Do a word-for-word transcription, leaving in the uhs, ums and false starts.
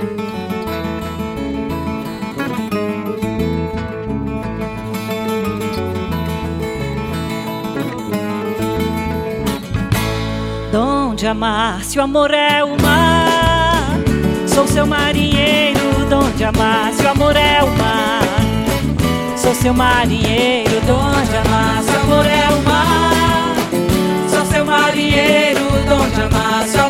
Dom de amar, se o amor é o mar, sou seu marinheiro. Dom de amar, se o amor é o mar, sou seu marinheiro. Dom de amar, se o amor é o mar, sou seu marinheiro. Dom de amar, se